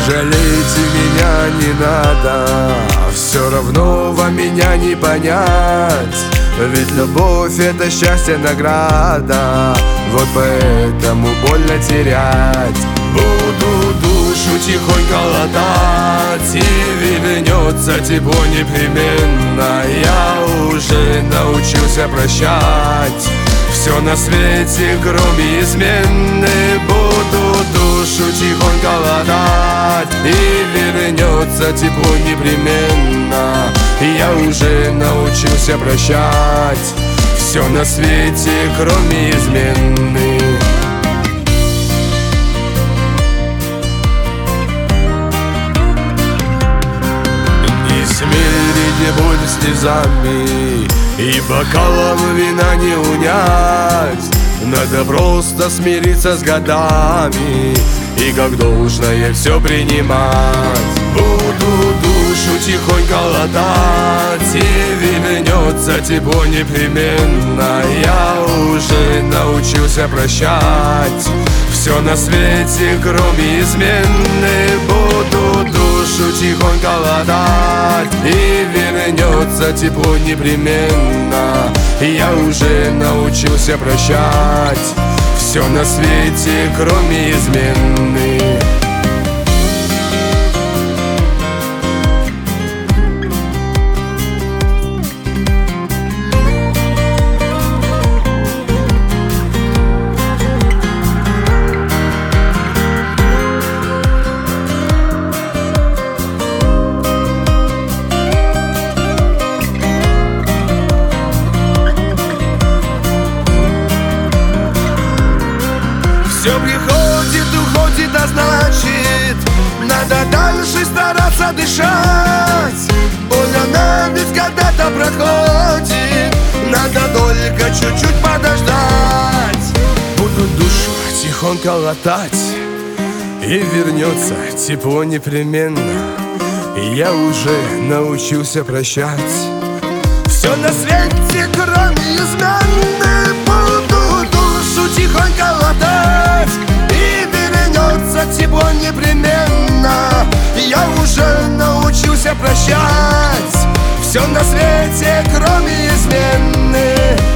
Жалейте меня не надо, все равно вам меня не понять. Ведь любовь — это счастье, награда, вот поэтому больно терять. Буду душу тихонько латать, и вернется тепло непременно. Я уже научился прощать все на свете, кроме измены. Буду душу тихонько латать, и вернется тепло непременно. Я уже научился прощать все на свете, кроме измены. Не смирите боль слезами, и бокалом вина не унять. Надо просто смириться с годами и как должное все принимать. Буду душу тихонько латать, и вернется тепло непременно. Я уже научился прощать все на свете, кроме измены. Буду душу тихонько латать, и вернется тепло непременно. Я уже научился прощать все на свете, кроме измены. Все приходит, уходит, а значит, надо дальше стараться дышать. Боль она ведь когда-то проходит, надо только чуть-чуть подождать. Буду душу тихонько латать, и вернется тепло непременно. Я уже научился прощать все на свете, кроме измены. Буду душу тихонько латать, и вернется тепло непременно. Я уже научился прощать все на свете, кроме измены.